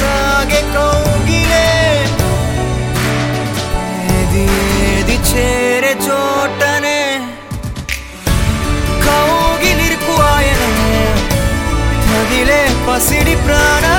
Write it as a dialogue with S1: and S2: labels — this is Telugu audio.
S1: సాగే కౌగిలే ఏది ఏది చేరే చోటనే కౌగిలిరుకు ఆయనే తగిలే పసిడి ప్రాణ